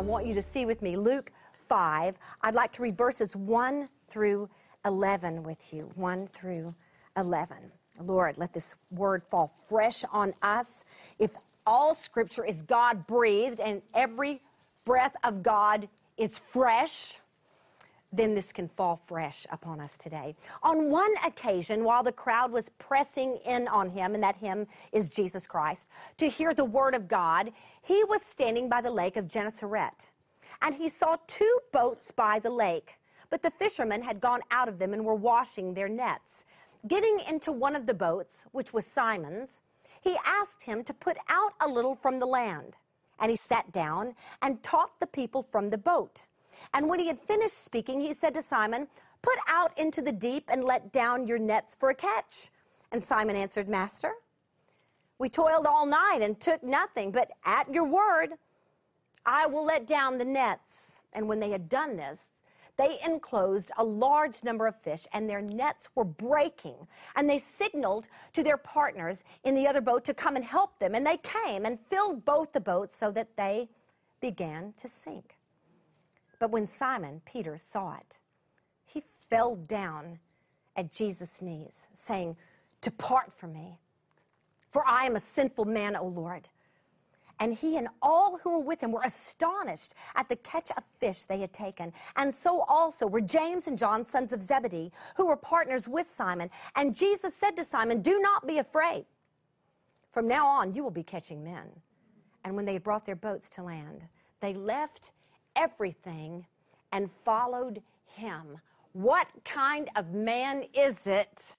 want you to see with me Luke 5. I'd like to read verses 1 through 11 with you. 1 through 11. Lord, let this word fall fresh on us. If all Scripture is God-breathed and every breath of God is fresh, then this can fall fresh upon us today. On one occasion, while the crowd was pressing in on him, and that him is Jesus Christ, to hear the word of God, he was standing by the lake of Gennesaret. And he saw 2 boats by the lake, but the fishermen had gone out of them and were washing their nets. Getting into one of the boats, which was Simon's, he asked him to put out a little from the land. And he sat down and taught the people from the boat. And when he had finished speaking, he said to Simon, "Put out into the deep and let down your nets for a catch." And Simon answered, "Master, we toiled all night and took nothing, but at your word, I will let down the nets." And when they had done this, they enclosed a large number of fish, and their nets were breaking. And they signaled to their partners in the other boat to come and help them. And they came and filled both the boats so that they began to sink. But when Simon Peter saw it, he fell down at Jesus' knees, saying, "Depart from me, for I am a sinful man, O Lord." And he and all who were with him were astonished at the catch of fish they had taken. And so also were James and John, sons of Zebedee, who were partners with Simon. And Jesus said to Simon, "Do not be afraid. From now on you will be catching men." And when they had brought their boats to land, they left everything and followed him. What kind of man is it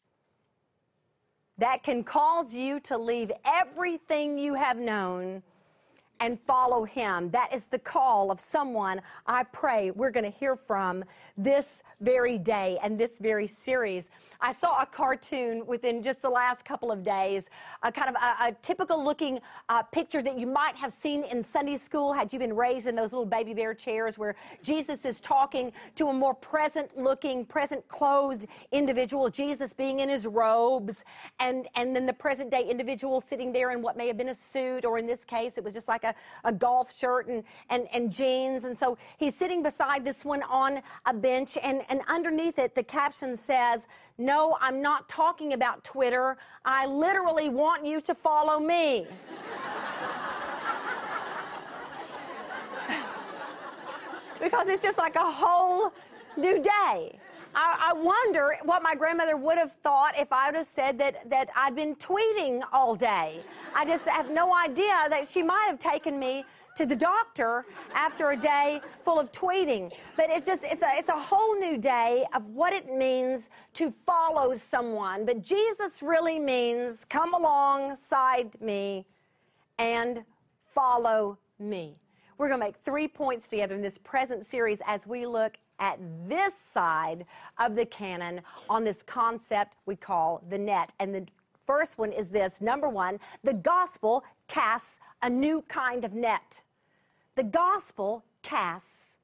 that can cause you to leave everything you have known and follow him? That is the call of someone I pray we're going to hear from this very day and this very series. I saw a cartoon within just the last couple of days, a kind of a typical looking picture that you might have seen in Sunday school had you been raised in those little baby bear chairs, where Jesus is talking to a more present looking, present clothed individual, Jesus being in his robes, and then the present day individual sitting there in what may have been a suit, or in this case it was just like a golf shirt and jeans. And so he's sitting beside this one on a bench, and underneath it the caption says, "No, I'm not talking about Twitter. I literally want you to follow me." Because it's just like a whole new day. I wonder what my grandmother would have thought if I would have said that I'd been tweeting all day. I just have no idea that she might have taken me to the doctor after a day full of tweeting. But it's a whole new day of what it means to follow someone. But Jesus really means come alongside me and follow me. We're going to make 3 points together in this present series as we look at this side of the canon on this concept we call the net. And the first one is this. Number 1, the gospel casts a new kind of net. The gospel casts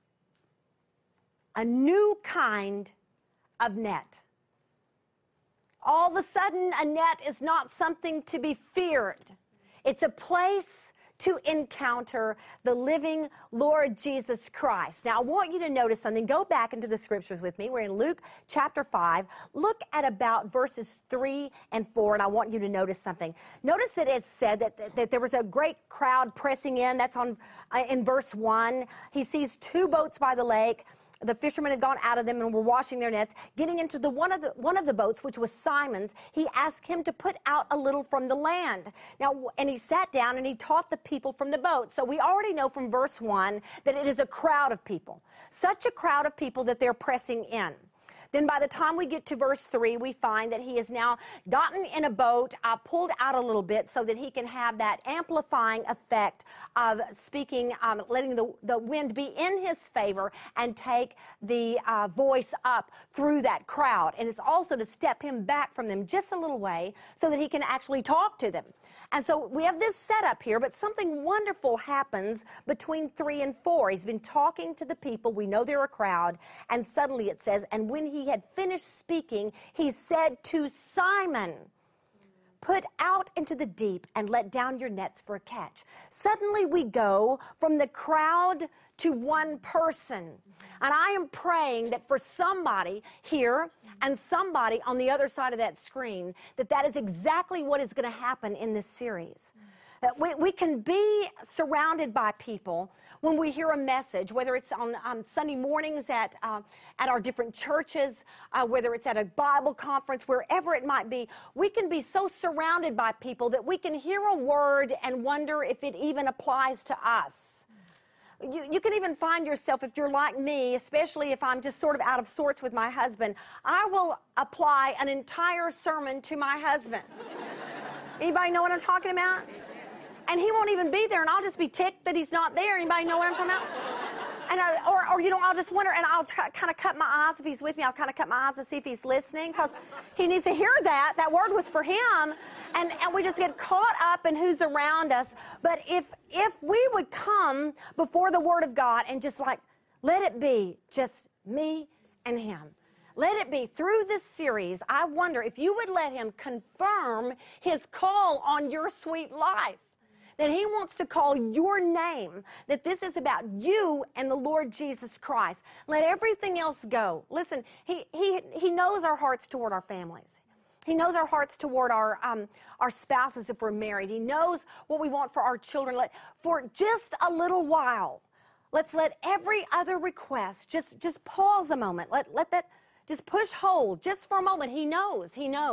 a new kind of net. All of a sudden, a net is not something to be feared. It's a place to encounter the living Lord Jesus Christ. Now, I want you to notice something. Go back into the scriptures with me. We're in Luke chapter 5. Look at about verses 3 and 4, and I want you to notice something. Notice that it said that there was a great crowd pressing in. That's in verse 1. He sees 2 boats by the lake. The fishermen had gone out of them and were washing their nets. Getting into one of the boats, which was Simon's, he asked him to put out a little from the land. Now, and he sat down and he taught the people from the boat. So we already know from verse 1 that it is a crowd of people. Such a crowd of people that they're pressing in. Then by the time we get to verse 3, we find that he has now gotten in a boat, pulled out a little bit so that he can have that amplifying effect of speaking, letting the wind be in his favor and take the voice up through that crowd. And it's also to step him back from them just a little way so that he can actually talk to them. And so we have this setup here, but something wonderful happens between 3 and 4. He's been talking to the people. We know they're a crowd. And suddenly it says, and when he had finished speaking, he said to Simon, Put out into the deep and let down your nets for a catch. Suddenly we go from the crowd to one person. And I am praying that for somebody here and somebody on the other side of that screen, that is exactly what is going to happen in this series. We can be surrounded by people when we hear a message, whether it's on Sunday mornings at our different churches, whether it's at a Bible conference, wherever it might be. We can be so surrounded by people that we can hear a word and wonder if it even applies to us. You can even find yourself, if you're like me, especially if I'm just sort of out of sorts with my husband, I will apply an entire sermon to my husband. Anybody know what I'm talking about? And he won't even be there, and I'll just be ticked that he's not there. Anybody know what I'm talking about? And I'll just wonder, and I'll kind of cut my eyes if he's with me. I'll kind of cut my eyes to see if he's listening, because he needs to hear that. That word was for him, and we just get caught up in who's around us. But if we would come before the Word of God and just let it be just me and him. Let it be. Through this series, I wonder if you would let him confirm his call on your sweet life. That he wants to call your name, that this is about you and the Lord Jesus Christ. Let everything else go. Listen, he knows our hearts toward our families. He knows our hearts toward our spouses if we're married. He knows what we want for our children. For just a little while, let's let every other request just pause a moment. Let that just push hold just for a moment. He knows.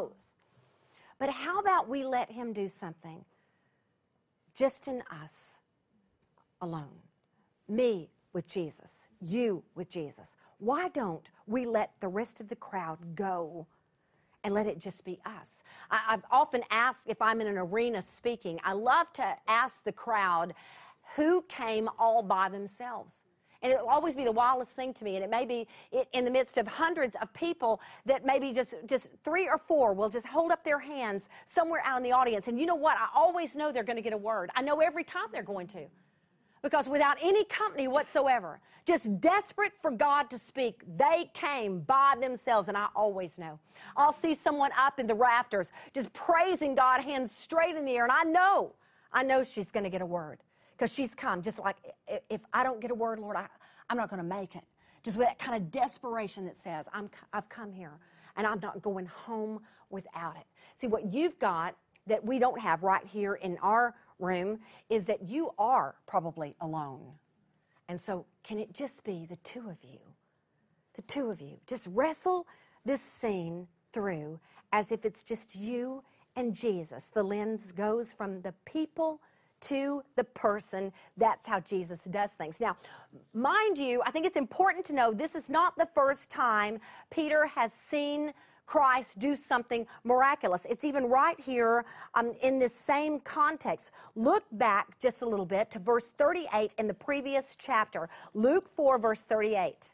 But how about we let him do something? Just in us alone. Me with Jesus. You with Jesus. Why don't we let the rest of the crowd go and let it just be us? I've often asked, if I'm in an arena speaking, I love to ask the crowd who came all by themselves. And it'll always be the wildest thing to me. And it may be in the midst of hundreds of people that maybe just 3 or 4 will just hold up their hands somewhere out in the audience. And you know what? I always know they're going to get a word. I know every time they're going to. Because without any company whatsoever, just desperate for God to speak, they came by themselves. And I always know. I'll see someone up in the rafters just praising God, hands straight in the air. And I know she's going to get a word. Because she's come, just like, if I don't get a word, Lord, I'm not going to make it. Just with that kind of desperation that says, I've come here, and I'm not going home without it. See, what you've got that we don't have right here in our room is that you are probably alone. And so can it just be the two of you? The two of you. Just wrestle this scene through as if it's just you and Jesus. The lens goes from the people to the person. That's how Jesus does things. Now, mind you, I think it's important to know this is not the first time Peter has seen Christ do something miraculous. It's even right here in this same context. Look back just a little bit to verse 38 in the previous chapter. Luke 4, verse 38.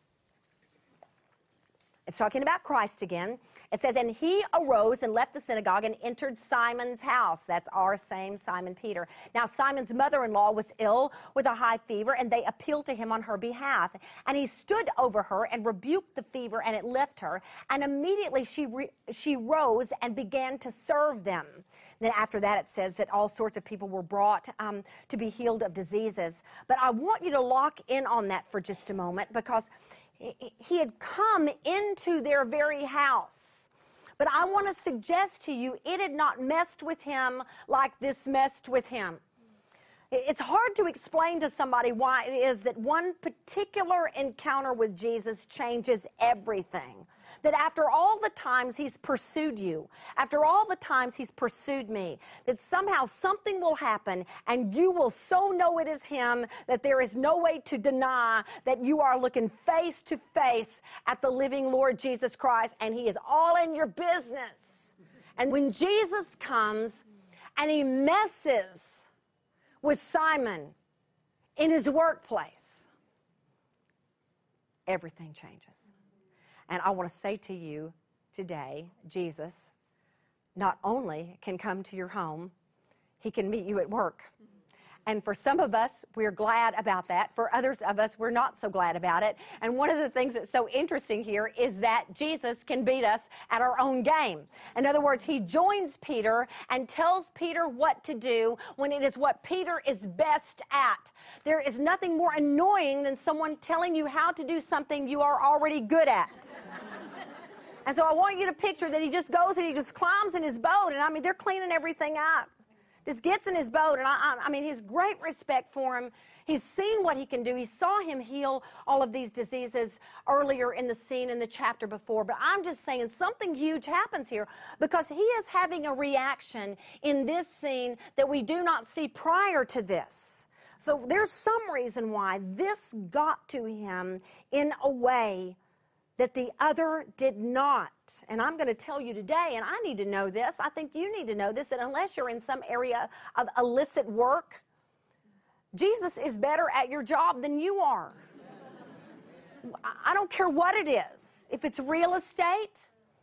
It's talking about Christ again. It says, and he arose and left the synagogue and entered Simon's house. That's our same Simon Peter. Now, Simon's mother-in-law was ill with a high fever, and they appealed to him on her behalf. And he stood over her and rebuked the fever, and it left her. And immediately she rose and began to serve them. Then after that, it says that all sorts of people were brought to be healed of diseases. But I want you to lock in on that for just a moment, because he had come into their very house. But I want to suggest to you, it had not messed with him like this messed with him. It's hard to explain to somebody why it is that one particular encounter with Jesus changes everything. That after all the times he's pursued you, after all the times he's pursued me, that somehow something will happen and you will so know it is him that there is no way to deny that you are looking face to face at the living Lord Jesus Christ, and he is all in your business. And when Jesus comes and he messes with Simon in his workplace, everything changes. And I want to say to you today, Jesus not only can come to your home, he can meet you at work. And for some of us, we're glad about that. For others of us, we're not so glad about it. And one of the things that's so interesting here is that Jesus can beat us at our own game. In other words, he joins Peter and tells Peter what to do when it is what Peter is best at. There is nothing more annoying than someone telling you how to do something you are already good at. And so I want you to picture that he just goes and he just climbs in his boat. And I mean, they're cleaning everything up. Just gets in his boat, and I mean, he's great respect for him. He's seen what he can do. He saw him heal all of these diseases earlier in the scene in the chapter before. But I'm just saying something huge happens here because he is having a reaction in this scene that we do not see prior to this. So there's some reason why this got to him in a way that the other did not. And I'm going to tell you today, and I need to know this, I think you need to know this, that unless you're in some area of illicit work, Jesus is better at your job than you are. I don't care what it is. If it's real estate,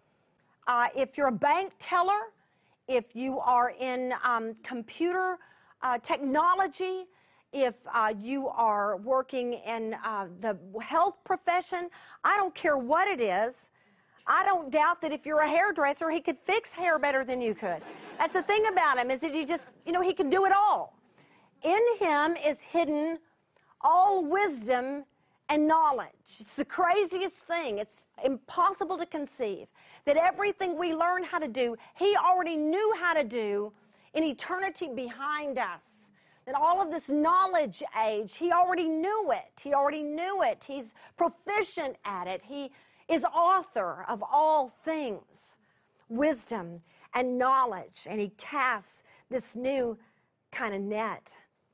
if you're a bank teller, if you are in computer technology, if you are working in the health profession, I don't care what it is. I don't doubt that if you're a hairdresser, he could fix hair better than you could. That's the thing about him, is that he just, he can do it all. In him is hidden all wisdom and knowledge. It's the craziest thing. It's impossible to conceive that everything we learn how to do, he already knew how to do in eternity behind us. That all of this knowledge age, he already knew it. He already knew it. He's proficient at it. He is author of all things, wisdom and knowledge. And he casts this new kind of net.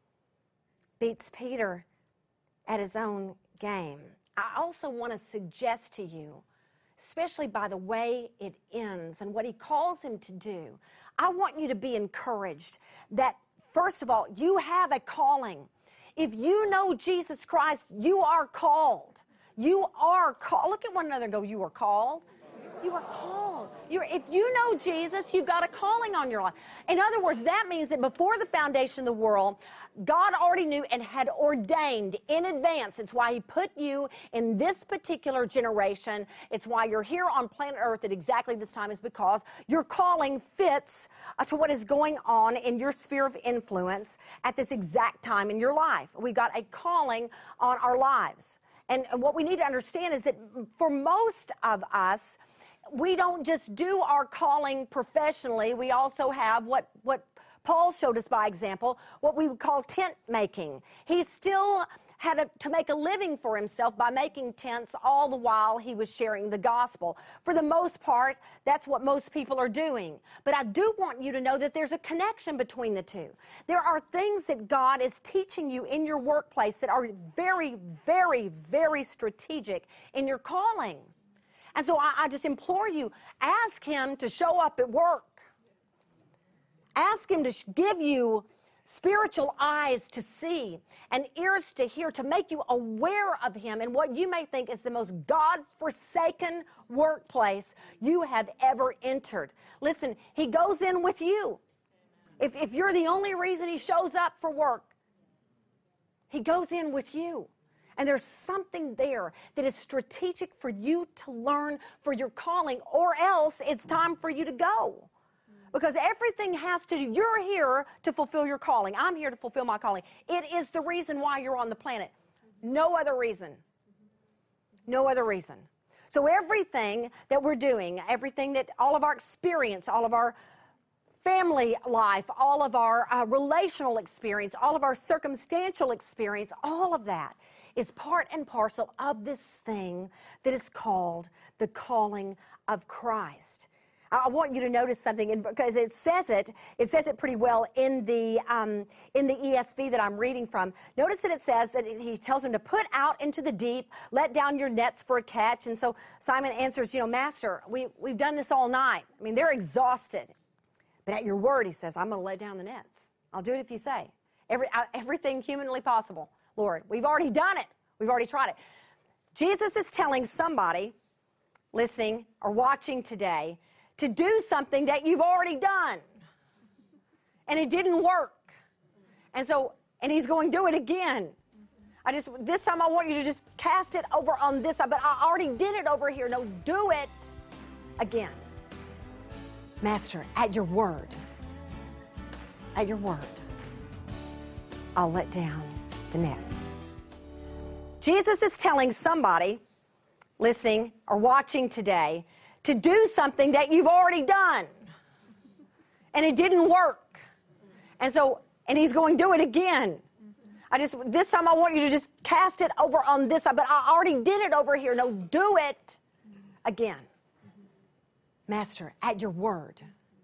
Beats Peter at his own game. I also want to suggest to you, especially by the way it ends and what he calls him to do, I want you to be encouraged that, first of all, you have a calling. If you know Jesus Christ, you are called. You are called. Look at one another and go, you are called. You are called. If you know Jesus, you've got a calling on your life. In other words, that means that before the foundation of the world, God already knew and had ordained in advance. It's why he put you in this particular generation. It's why you're here on planet Earth at exactly this time, is because your calling fits to what is going on in your sphere of influence at this exact time in your life. We got a calling on our lives. And what we need to understand is that for most of us, we don't just do our calling professionally. We also have what Paul showed us by example, what we would call tent making. He still had to make a living for himself by making tents all the while he was sharing the gospel. For the most part, that's what most people are doing. But I do want you to know that there's a connection between the two. There are things that God is teaching you in your workplace that are very, very, very strategic in your calling. And so I just implore you, ask him to show up at work. Ask him to give you spiritual eyes to see and ears to hear, to make you aware of him in what you may think is the most God-forsaken workplace you have ever entered. Listen, he goes in with you. If you're the only reason he shows up for work, he goes in with you. And there's something there that is strategic for you to learn for your calling, or else it's time for you to go. Because everything has to do, you're here to fulfill your calling. I'm here to fulfill my calling. It is the reason why you're on the planet. No other reason. No other reason. So everything that we're doing, everything that, all of our experience, all of our family life, all of our relational experience, all of our circumstantial experience, all of that is part and parcel of this thing that is called the calling of Christ. I want you to notice something, because it says it pretty well in the ESV that I'm reading from. Notice that it says that he tells him to put out into the deep, let down your nets for a catch. And so Simon answers, Master, we've done this all night. I mean, they're exhausted. But at your word, he says, I'm going to let down the nets. I'll do it if you say. Everything humanly possible, Lord. We've already done it. We've already tried it. Jesus is telling somebody listening or watching today to do something that you've already done. And it didn't work. And so And he's going, do it again. This time I want you to just cast it over on this side, but I already did it over here. No, do it again. Master, at your word, I'll let down the net. Jesus is telling somebody listening or watching today to do something that you've already done. And it didn't work. And he's going, do it again. This time I want you to just cast it over on this side, but I already did it over here. No, do it again. Master, at your word,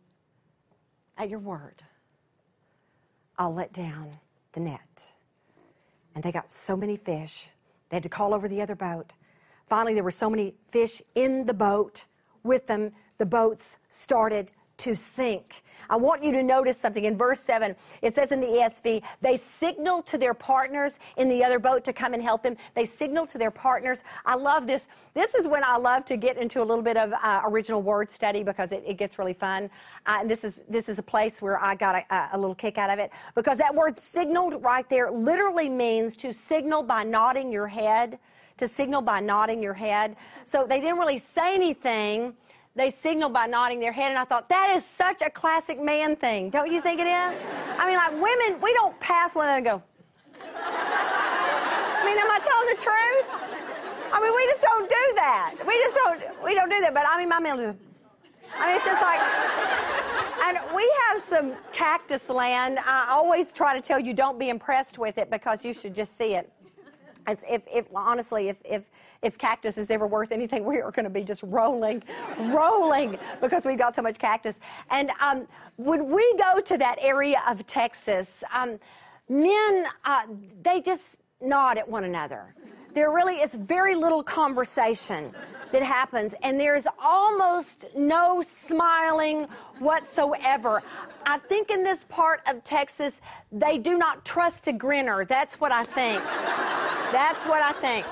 I'll let down the net. And they got so many fish, they had to call over the other boat. Finally, there were so many fish in the boat with them, the boats started to sink. I want you to notice something. In verse 7, it says in the ESV, they signaled to their partners in the other boat to come and help them. They signaled to their partners. I love this. This is when I love to get into a little bit of original word study because it gets really fun. And this is a place where I got a little kick out of it because that word signaled right there literally means to signal by nodding your head, to signal by nodding your head. So they didn't really say anything. They signaled by nodding their head, and I thought, that is such a classic man thing. Don't you think it is? I mean, like women, we don't pass one and go. I mean, am I telling the truth? I mean, we just don't do that. We don't do that, but I mean, my man just, it's just like, and we have some cactus land. I always try to tell you don't be impressed with it because you should just see it. Honestly, if cactus is ever worth anything, we are going to be just rolling because we've got so much cactus. And when we go to that area of Texas, men, they just nod at one another. There really is very little conversation that happens, and there's almost no smiling whatsoever. I think in this part of Texas, they do not trust a grinner. That's what I think. That's what I think.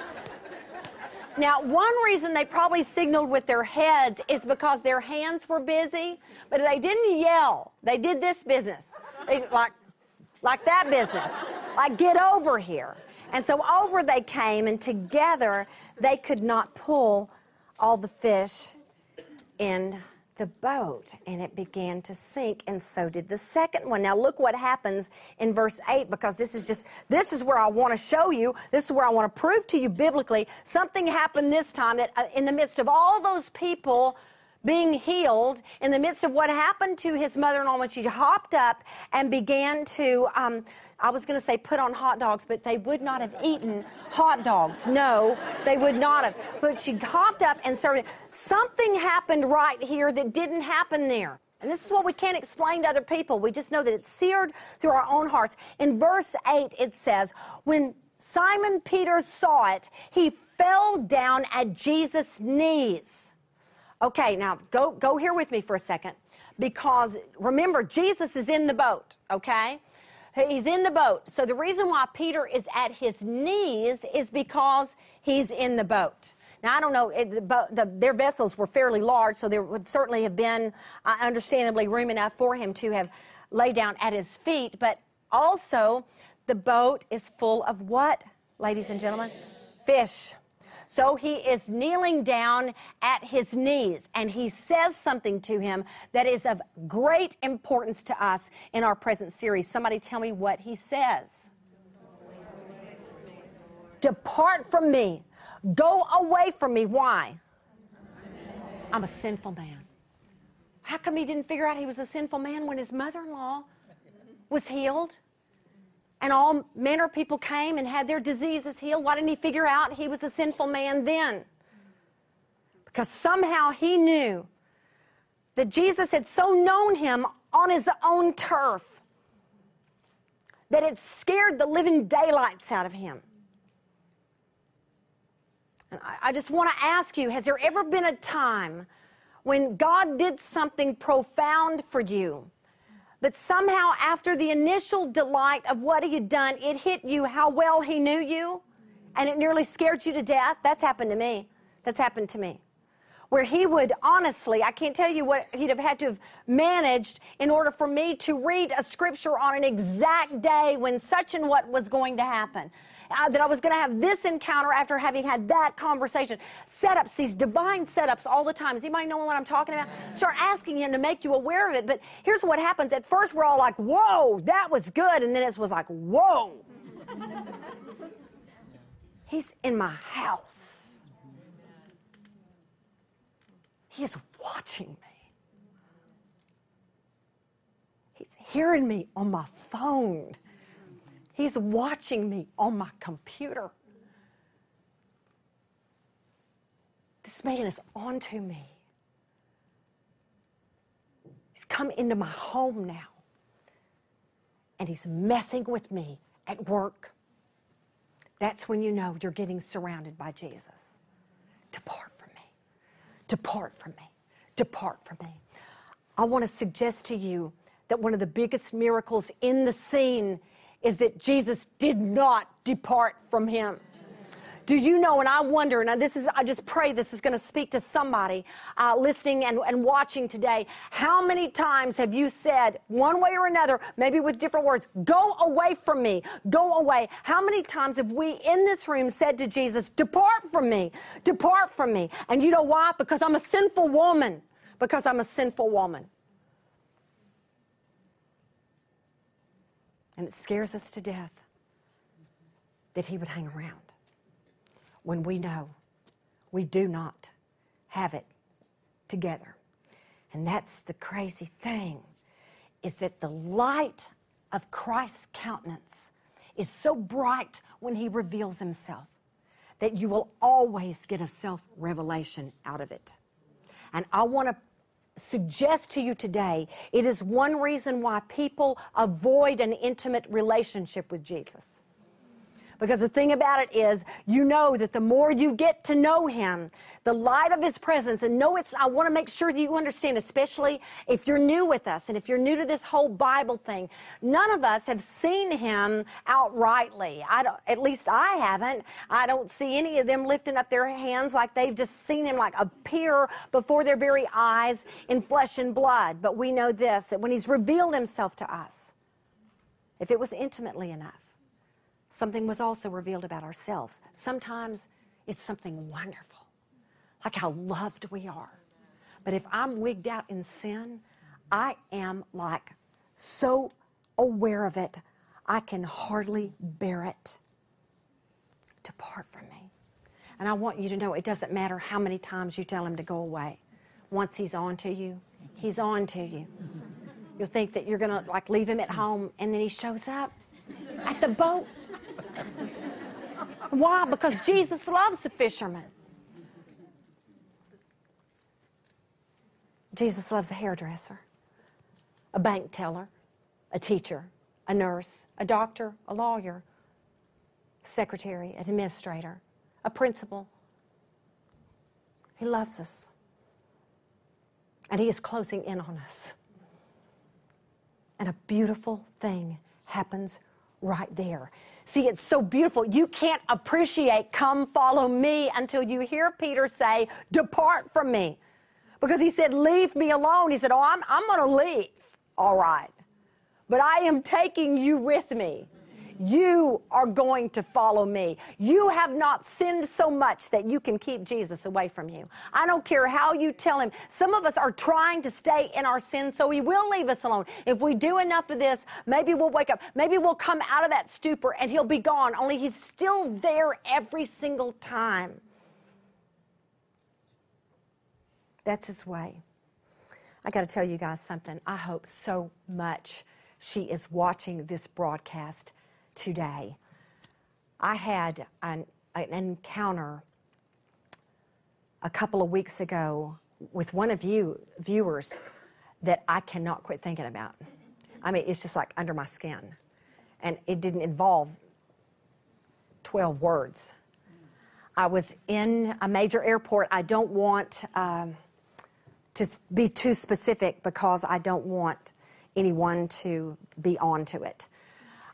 Now, one reason they probably signaled with their heads is because their hands were busy, but they didn't yell. They did this business. They, like that business. Like, get over here. And so over they came, and together they could not pull all the fish in the boat, and it began to sink, and so did the second one. Now look what happens in verse 8, because this is where I want to show you, this is where I want to prove to you biblically, something happened this time that in the midst of all those people being healed, in the midst of what happened to his mother-in-law when she hopped up and began to, I was going to say put on hot dogs, but they would not have eaten hot dogs. No, they would not have. But she hopped up and served it. Something happened right here that didn't happen there. And this is what we can't explain to other people. We just know that it's seared through our own hearts. In verse 8, it says, when Simon Peter saw it, he fell down at Jesus' knees. Okay, now go here with me for a second, because remember, Jesus is in the boat, okay? He's in the boat. So the reason why Peter is at his knees is because he's in the boat. Now, I don't know, their vessels were fairly large, so there would certainly have been, understandably, room enough for him to have laid down at his feet. But also, the boat is full of what, ladies and gentlemen? Fish. So he is kneeling down at his knees, and he says something to him that is of great importance to us in our present series. Somebody tell me what he says. Depart from me. Go away from me. Why? I'm a sinful man. How come he didn't figure out he was a sinful man when his mother-in-law was healed? And all manner of people came and had their diseases healed. Why didn't he figure out he was a sinful man then? Because somehow he knew that Jesus had so known him on his own turf that it scared the living daylights out of him. And I just want to ask you, has there ever been a time when God did something profound for you, but somehow after the initial delight of what he had done, it hit you how well he knew you, and it nearly scared you to death? That's happened to me. That's happened to me. where he would honestly, I can't tell you what he'd have had to have managed in order for me to read a scripture on an exact day when such and what was going to happen. That I was going to have this encounter after having had that conversation. Setups, these divine setups all the time. Does anybody know what I'm talking about? Start asking him to make you aware of it. But here's what happens. At first, we're all like, whoa, that was good. And then it was like, whoa. He's in my house. He is watching me. He's hearing me on my phone. He's watching me on my computer. This man is onto me. He's come into my home now. And he's messing with me at work. That's when you know you're getting surrounded by Jesus. Depart from me. Depart from me. Depart from me. I want to suggest to you that one of the biggest miracles in the scene is that Jesus did not depart from him. Do you know, and I wonder, and I just pray this is going to speak to somebody listening and watching today. How many times have you said, one way or another, maybe with different words, go away from me, go away? How many times have we in this room said to Jesus, depart from me, depart from me? And you know why? Because I'm a sinful woman. Because I'm a sinful woman. And it scares us to death that he would hang around when we know we do not have it together. And that's the crazy thing, is that the light of Christ's countenance is so bright when he reveals himself that you will always get a self-revelation out of it. And I want to suggest to you today, it is one reason why people avoid an intimate relationship with Jesus. Because the thing about it is, you know that the more you get to know him, the light of his presence, and I want to make sure that you understand, especially if you're new with us and if you're new to this whole Bible thing, none of us have seen him outrightly. At least I haven't. I don't see any of them lifting up their hands like they've just seen him like appear before their very eyes in flesh and blood. But we know this, that when he's revealed himself to us, if it was intimately enough, something was also revealed about ourselves. Sometimes it's something wonderful, like how loved we are. But if I'm wigged out in sin, I am like so aware of it, I can hardly bear it. Depart from me. And I want you to know it doesn't matter how many times you tell him to go away. Once he's on to you, he's on to you. You'll think that you're going to like leave him at home, and then he shows up at the boat. Why? Because Jesus loves the fishermen. Jesus loves a hairdresser, a bank teller, a teacher, a nurse, a doctor, a lawyer, a secretary, an administrator, a principal. He loves us. And he is closing in on us. And a beautiful thing happens right there. See, it's so beautiful. You can't appreciate come follow me until you hear Peter say, depart from me. Because he said, leave me alone. He said, I'm going to leave. All right. But I am taking you with me. You are going to follow me. You have not sinned so much that you can keep Jesus away from you. I don't care how you tell him. Some of us are trying to stay in our sin, so he will leave us alone. If we do enough of this, maybe we'll wake up. Maybe we'll come out of that stupor and he'll be gone, only he's still there every single time. That's his way. I got to tell you guys something. I hope so much she is watching this broadcast today. I had an encounter a couple of weeks ago with one of you viewers that I cannot quit thinking about. I mean, it's just like under my skin. And it didn't involve 12 words. I was in a major airport. I don't want to be too specific because I don't want anyone to be on to it.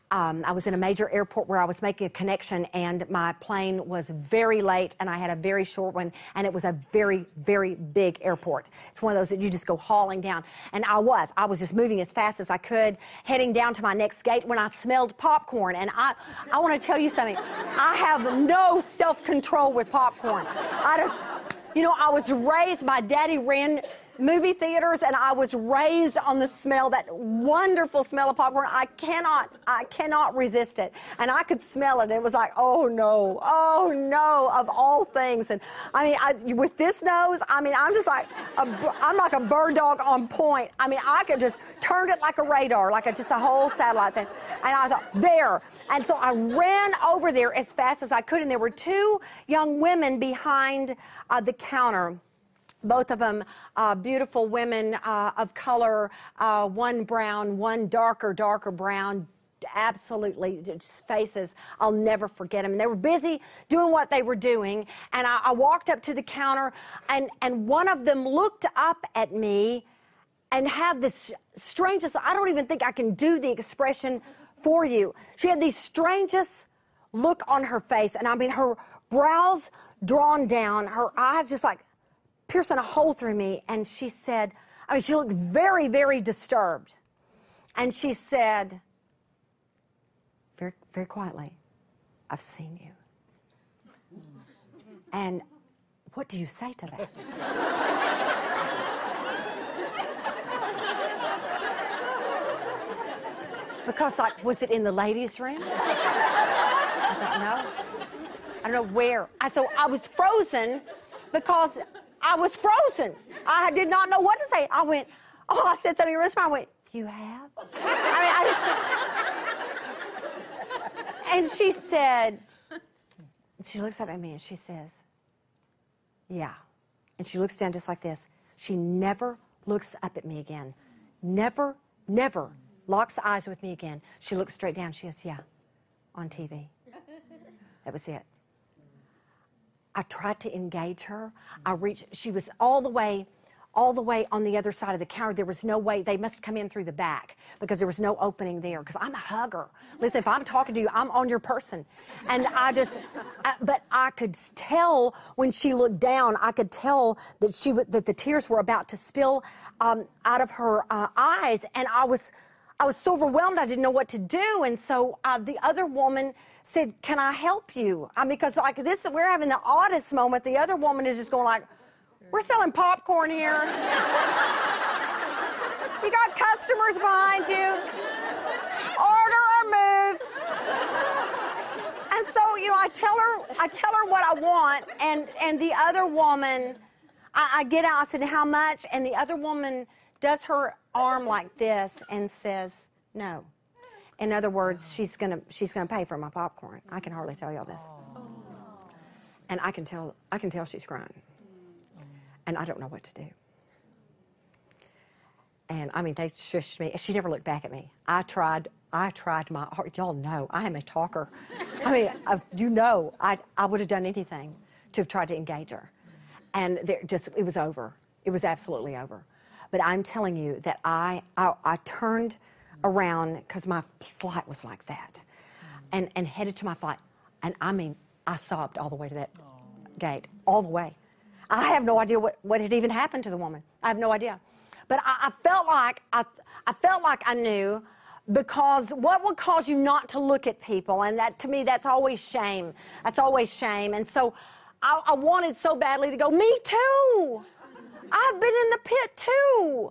I was in a major airport where I was making a connection, and my plane was very late, and I had a very short one, and it was a very, very big airport. It's one of those that you just go hauling down. And I was just moving as fast as I could, heading down to my next gate when I smelled popcorn. And I want to tell you something. I have no self-control with popcorn. I was raised, my daddy ran movie theaters, and I was raised on the smell, that wonderful smell of popcorn. I cannot resist it. And I could smell it, and it was like, oh no, of all things. And with this nose, I'm just like, I'm like a bird dog on point. I could just turn it like a radar, like just a whole satellite thing. And I thought, there. And so I ran over there as fast as I could, and there were two young women behind the counter. Both of them beautiful women of color, one brown, one darker brown, absolutely just faces. I'll never forget them. And they were busy doing what they were doing. And I walked up to the counter, and one of them looked up at me and had this strangest, I don't even think I can do the expression for you. She had the strangest look on her face. And her brows drawn down, her eyes just like piercing a hole through me. And she said, she looked very, very disturbed. And she said, very, very quietly, I've seen you. And what do you say to that? Because, was it in the ladies' room? I don't know. I don't know where. So I was frozen because I was frozen. I did not know what to say. I said something in response. I went, you have? And she said, she looks up at me and she says, yeah. And she looks down just like this. She never looks up at me again. Never locks eyes with me again. She looks straight down. She goes, yeah, on TV. That was it. I tried to engage her. She was all the way on the other side of the counter. There was no way. They must come in through the back because there was no opening there, because I'm a hugger. Listen, if I'm talking to you, I'm on your person. And but I could tell when she looked down, I could tell that that the tears were about to spill out of her eyes. And I was so overwhelmed, I didn't know what to do. And so the other woman said, can I help you? Because we're having the oddest moment. The other woman is just going like, we're selling popcorn here. You got customers behind you. Order or move. And so, I tell her what I want, and the other woman, I get out, I said, how much? And the other woman does her arm like this and says, no. In other words, she's gonna pay for my popcorn. I can hardly tell y'all this. And I can tell she's crying. And I don't know what to do. And they shushed me. She never looked back at me. I tried my heart. Y'all know I am a talker. I would have done anything to have tried to engage her. And it was over. It was absolutely over. But I'm telling you that I turned around because my flight was like that, and headed to my flight. And I sobbed all the way to that gate, all the way. I have no idea what had even happened to the woman. I have no idea. But I felt like I knew, because what would cause you not to look at people? And that, to me, that's always shame. That's always shame. And so I wanted so badly to go, me too. I've been in the pit too.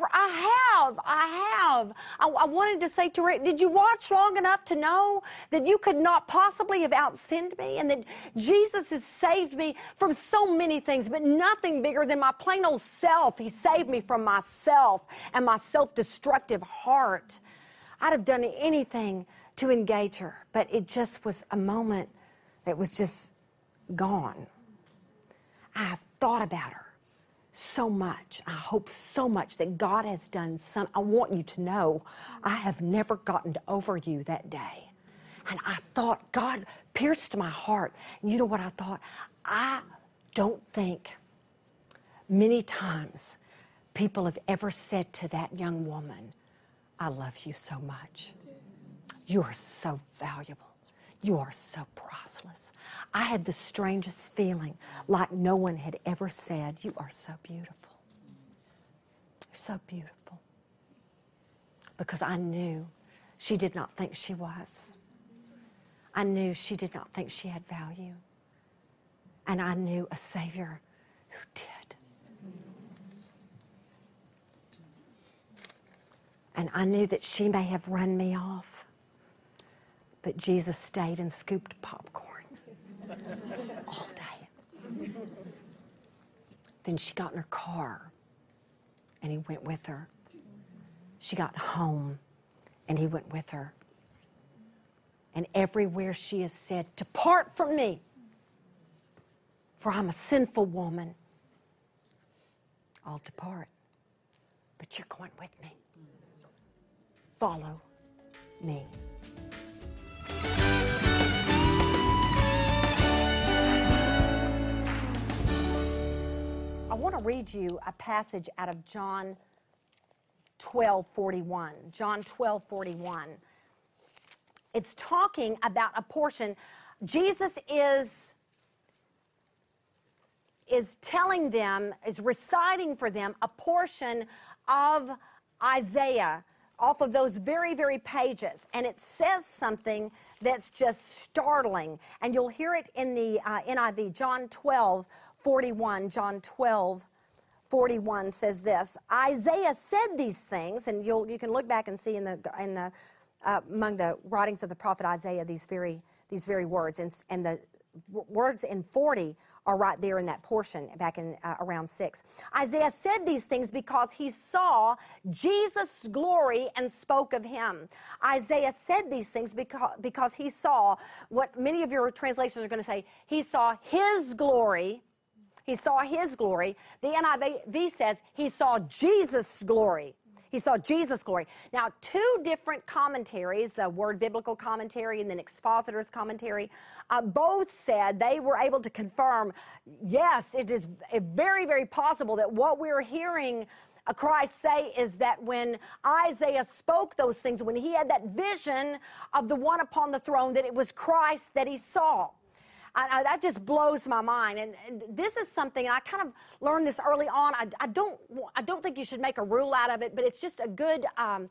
I have. I wanted to say to Rick, did you watch long enough to know that you could not possibly have outsinned me, and that Jesus has saved me from so many things, but nothing bigger than my plain old self. He saved me from myself and my self-destructive heart. I'd have done anything to engage her, but it just was a moment that was just gone. I have thought about her so much. I hope so much that God has done I want you to know, I have never gotten over you that day. And I thought, God pierced my heart. And you know what I thought? I don't think many times people have ever said to that young woman, I love you so much. You are so valuable. You are so priceless. I had the strangest feeling, like no one had ever said, you are so beautiful. You're so beautiful. Because I knew she did not think she was. I knew she did not think she had value. And I knew a Savior who did. And I knew that she may have run me off, but Jesus stayed and scooped popcorn all day. Then she got in her car, and he went with her. She got home, and he went with her. And everywhere she has said, depart from me, for I'm a sinful woman. I'll depart, but you're going with me. Follow me. I want to read you a passage out of John 12:41. John 12:41. It's talking about a portion. Jesus is telling them, is reciting for them a portion of Isaiah off of those very, very pages. And it says something that's just startling. And you'll hear it in the NIV, John 12:41. John 12:41 says this. Isaiah said these things, and you can look back and see in the among the writings of the prophet Isaiah these very words, and the words in 40 are right there in that portion back in around 6. Isaiah said these things because he saw Jesus' glory and spoke of him. Isaiah said these things because he saw what many of your translations are going to say. He saw his glory. He saw his glory. The NIV says he saw Jesus' glory. He saw Jesus' glory. Now, two different commentaries, the Word Biblical Commentary and then Expositor's Commentary, both said they were able to confirm, yes, it is very, very possible that what we're hearing Christ say is that when Isaiah spoke those things, when he had that vision of the one upon the throne, that it was Christ that he saw. That just blows my mind, and this is something I kind of learned this early on. I don't think you should make a rule out of it, but it's just a good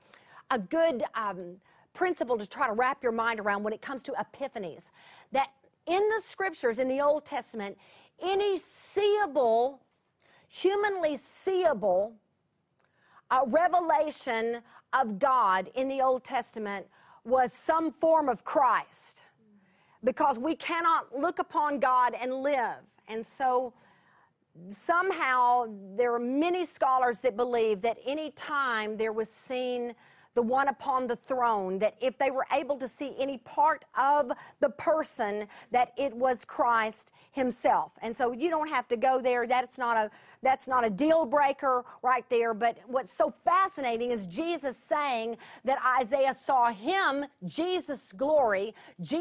principle to try to wrap your mind around when it comes to epiphanies. That in the Scriptures, in the Old Testament, any seeable, humanly seeable revelation of God in the Old Testament was some form of Christ. Because we cannot look upon God and live. And so somehow there are many scholars that believe that any time there was seen the one upon the throne, that if they were able to see any part of the person, that it was Christ himself. And so you don't have to go there. That's not a deal breaker right there. But what's so fascinating is Jesus saying that Isaiah saw him, Jesus' glory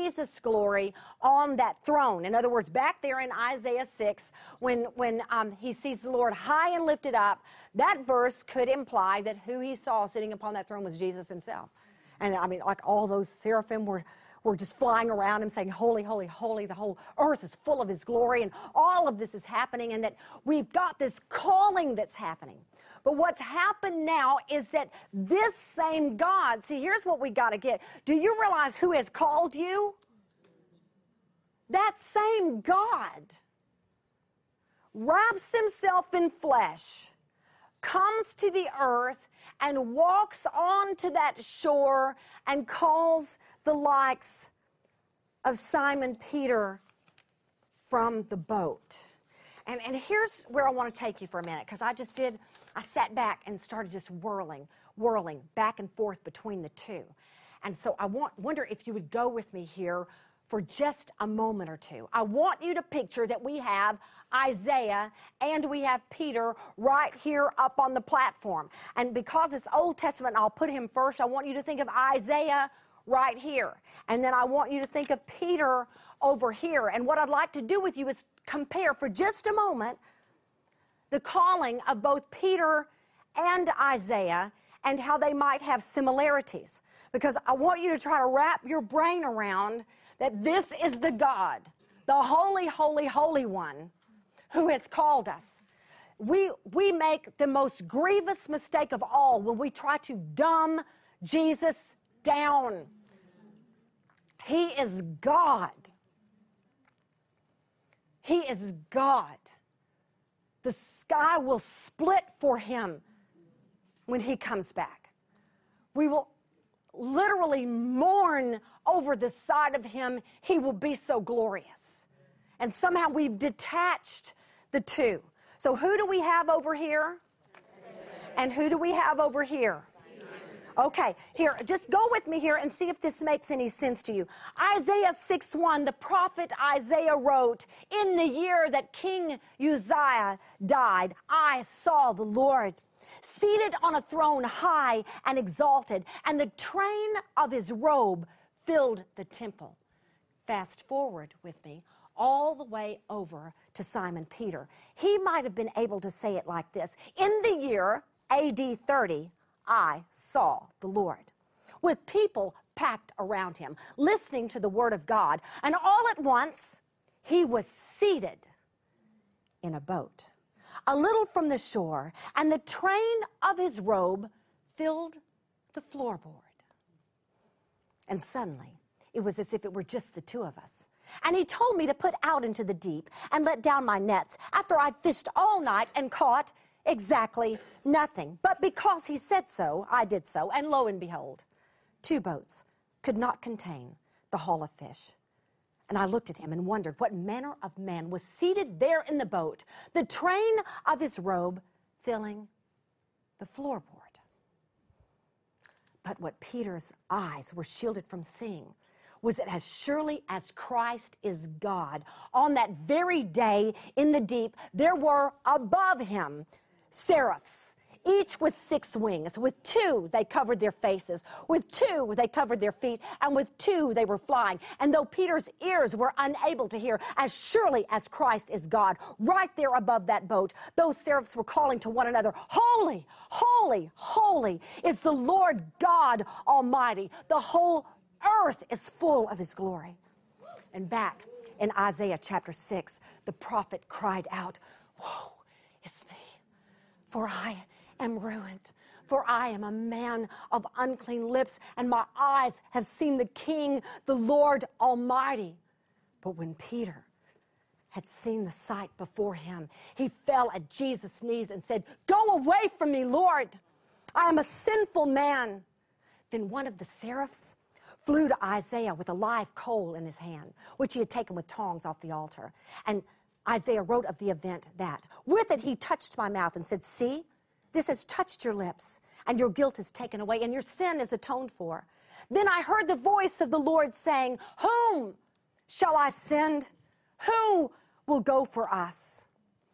on that throne. In other words, back there in Isaiah 6, when he sees the Lord high and lifted up, that verse could imply that who he saw sitting upon that throne was Jesus himself. And I mean, like all those seraphim were just flying around him saying, holy, holy, holy, the whole earth is full of his glory, and all of this is happening, and that we've got this calling that's happening. But what's happened now is that this same God, see, here's what we got to get. Do you realize who has called you? That same God wraps himself in flesh, comes to the earth, and walks onto that shore and calls the likes of Simon Peter from the boat. And here's where I want to take you for a minute, because I sat back and started just whirling back and forth between the two. And so I wonder if you would go with me here for just a moment or two. I want you to picture that we have Isaiah and we have Peter right here up on the platform. And because it's Old Testament, I'll put him first. I want you to think of Isaiah right here. And then I want you to think of Peter over here. And what I'd like to do with you is compare for just a moment the calling of both Peter and Isaiah and how they might have similarities. Because I want you to try to wrap your brain around that this is the God, the holy, holy, holy one who has called us. We make the most grievous mistake of all when we try to dumb Jesus down. He is God. He is God. The sky will split for him when he comes back. We will literally mourn over the sight of him. He will be so glorious. And somehow we've detached the two. So who do we have over here? And who do we have over here? Okay, here, just go with me here and see if this makes any sense to you. Isaiah 6:1, the prophet Isaiah wrote, "In the year that King Uzziah died, I saw the Lord seated on a throne high and exalted, and the train of his robe filled the temple." Fast forward with me all the way over to Simon Peter. He might have been able to say it like this: "In the year AD 30, I saw the Lord," with people packed around him, listening to the word of God. And all at once, he was seated in a boat, a little from the shore, and the train of his robe filled the floorboard. And suddenly, it was as if it were just the two of us. And he told me to put out into the deep and let down my nets after I'd fished all night and caught exactly nothing. But because he said so, I did so. And lo and behold, 2 boats could not contain the haul of fish. And I looked at him and wondered what manner of man was seated there in the boat, the train of his robe filling the floorboard. But what Peter's eyes were shielded from seeing was that as surely as Christ is God, on that very day in the deep, there were above him seraphs, each with 6 wings. With 2, they covered their faces. With 2, they covered their feet. And with 2, they were flying. And though Peter's ears were unable to hear, as surely as Christ is God, right there above that boat, those seraphs were calling to one another, "Holy, holy, holy is the Lord God Almighty. The whole earth is full of his glory." And back in Isaiah chapter 6, the prophet cried out, "Woe is me, for I am ruined, for I am a man of unclean lips, and my eyes have seen the King, the Lord Almighty." But when Peter had seen the sight before him, he fell at Jesus' knees and said, "Go away from me, Lord. I am a sinful man." Then one of the seraphs flew to Isaiah with a live coal in his hand, which he had taken with tongs off the altar. And Isaiah wrote of the event that, "With it he touched my mouth and said, 'See, this has touched your lips, and your guilt is taken away, and your sin is atoned for.' Then I heard the voice of the Lord saying, 'Whom shall I send? Who will go for us?'"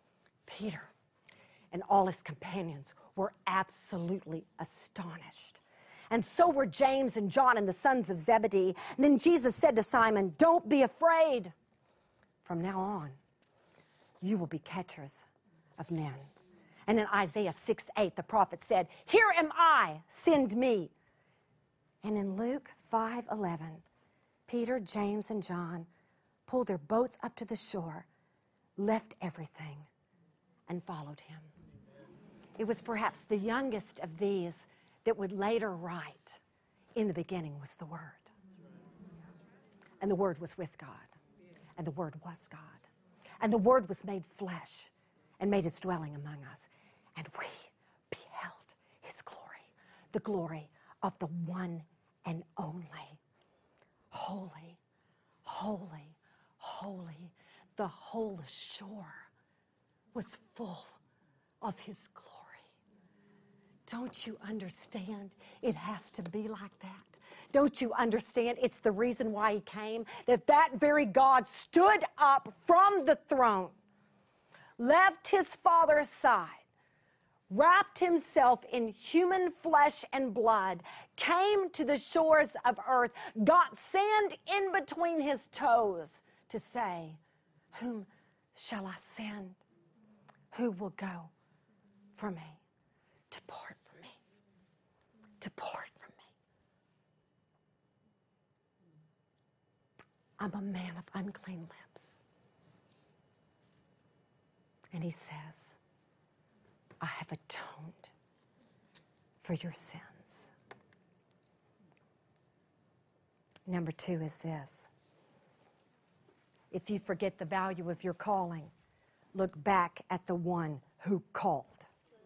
Peter and all his companions were absolutely astonished. And so were James and John and the sons of Zebedee. And then Jesus said to Simon, "Don't be afraid. From now on, you will be catchers of men." And in Isaiah 6:8, the prophet said, "Here am I, send me." And in Luke 5:11, Peter, James, and John pulled their boats up to the shore, left everything, and followed him. It was perhaps the youngest of these that would later write, "In the beginning was the Word. And the Word was with God. And the Word was God. And the Word was made flesh and made his dwelling among us. And we beheld his glory, the glory of the one and only. Holy, holy, holy." The whole shore was full of his glory. Don't you understand? It has to be like that. Don't you understand? It's the reason why he came, that very God stood up from the throne, left his Father's side, wrapped himself in human flesh and blood, came to the shores of earth, got sand in between his toes to say, "Whom shall I send? Who will go for me? Depart from me." Depart from me. I'm a man of unclean lips. And he says, I have atoned for your sins. Number 2 is this. If you forget the value of your calling, look back at the one who called.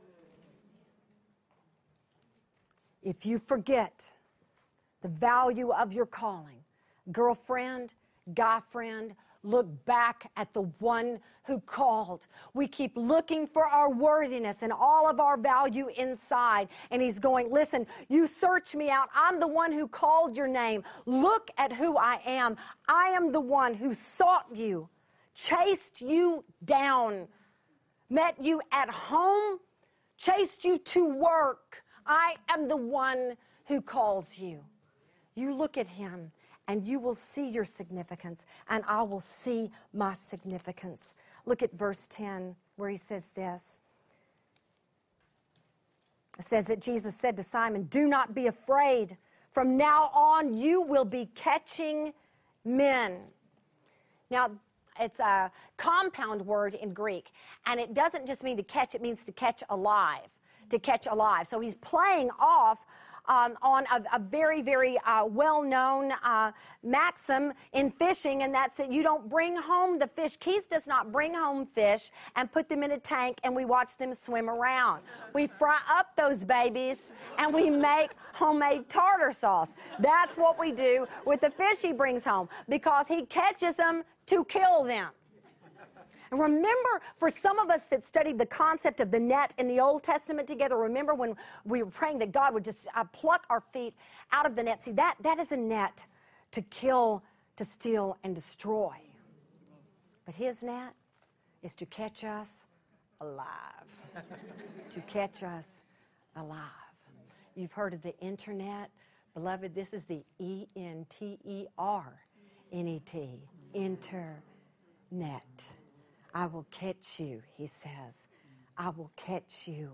If you forget the value of your calling, girlfriend, guy friend, look back at the one who called. We keep looking for our worthiness and all of our value inside. And he's going, listen, you search me out. I'm the one who called your name. Look at who I am. I am the one who sought you, chased you down, met you at home, chased you to work. I am the one who calls you. You look at him and you will see your significance, and I will see my significance. Look at verse 10 where he says this. It says that Jesus said to Simon, do not be afraid. From now on you will be catching men. Now, it's a compound word in Greek, and it doesn't just mean to catch, it means to catch alive. To catch alive. So he's playing off on a very, very well-known maxim in fishing, and that's that you don't bring home the fish. Keith does not bring home fish and put them in a tank and we watch them swim around. We fry up those babies and we make homemade tartar sauce. That's what we do with the fish he brings home, because he catches them to kill them. And remember, for some of us that studied the concept of the net in the Old Testament together, remember when we were praying that God would just pluck our feet out of the net. See, that is a net to kill, to steal, and destroy. But his net is to catch us alive. To catch us alive. You've heard of the internet. Beloved, this is the E-N-T-E-R-N-E-T. Internet. I will catch you, he says. I will catch you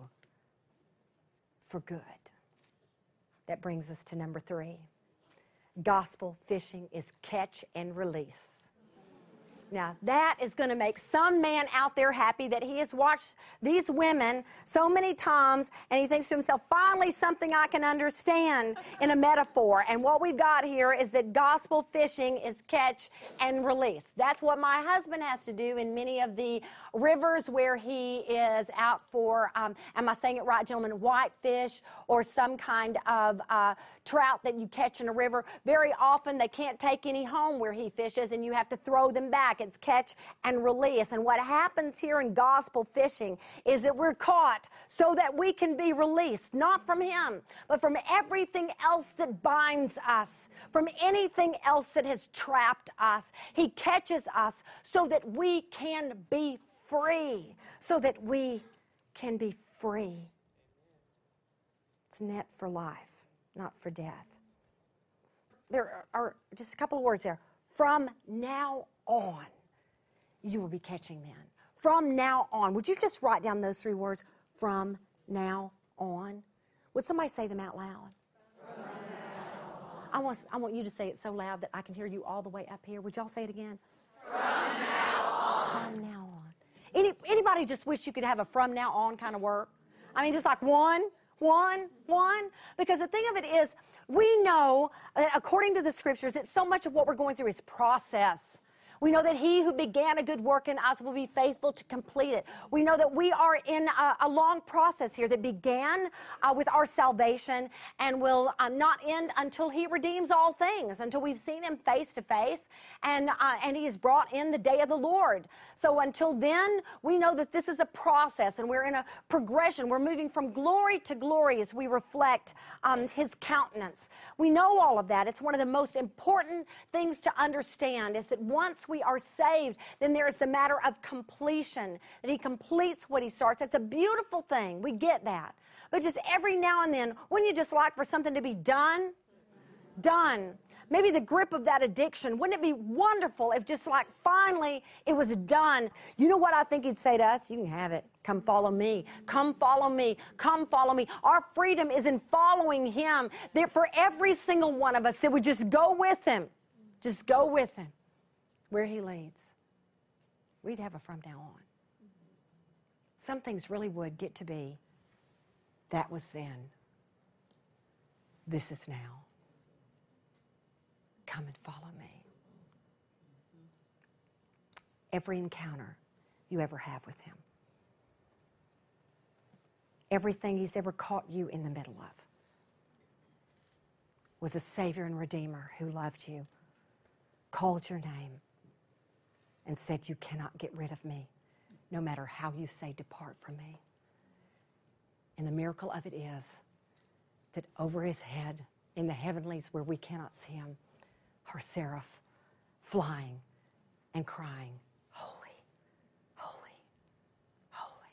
for good. That brings us to number 3. Gospel fishing is catch and release. Now, that is going to make some man out there happy that he has watched these women so many times, and he thinks to himself, finally something I can understand in a metaphor. And what we've got here is that gospel fishing is catch and release. That's what my husband has to do in many of the rivers where he is out for, am I saying it right, gentlemen, whitefish or some kind of trout that you catch in a river. Very often they can't take any home where he fishes, and you have to throw them back. It's catch and release. And what happens here in gospel fishing is that we're caught so that we can be released, not from him, but from everything else that binds us, from anything else that has trapped us. He catches us so that we can be free, so that we can be free. It's net for life, not for death. There are just a couple of words there. From now on, you will be catching men. From now on. Would you just write down those 3 words? From now on. Would somebody say them out loud? From now on. I want you to say it so loud that I can hear you all the way up here. Would y'all say it again? From now on. From now on. Anybody just wish you could have a from now on kind of work? I mean, just like one. Because the thing of it is, we know that according to the scriptures that so much of what we're going through is process. We know that he who began a good work in us will be faithful to complete it. We know that we are in a long process here that began with our salvation and will not end until he redeems all things, until we've seen him face to face and he has brought in the day of the Lord. So until then, we know that this is a process and we're in a progression. We're moving from glory to glory as we reflect his countenance. We know all of that. It's one of the most important things to understand is that once we are saved, then there is the matter of completion, that he completes what he starts. That's a beautiful thing. We get that. But just every now and then, wouldn't you just like for something to be done? maybe the grip of that addiction. Wouldn't it be wonderful if just like finally it was done? You know what I think he'd say to us? You can have it. Come follow me. Come follow me. Come follow me. Our freedom is in following him. That for every single one of us that would just go with him. Just go with him where he leads. We'd have a from now on. Some things really would get to be, that was then. This is now. Come and follow me. Every encounter you ever have with him. Everything he's ever caught you in the middle of was a Savior and Redeemer who loved you, called your name, and said, you cannot get rid of me, no matter how you say, depart from me. And the miracle of it is that over his head, in the heavenlies where we cannot see him, are seraph flying and crying, holy, holy, holy.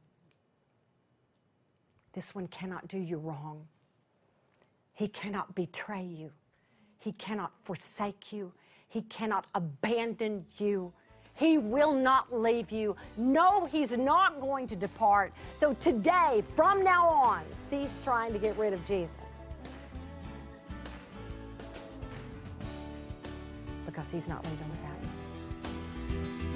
This one cannot do you wrong. He cannot betray you. He cannot forsake you. He cannot abandon you. He will not leave you. No, he's not going to depart. So today, from now on, cease trying to get rid of Jesus. Because he's not leaving without you.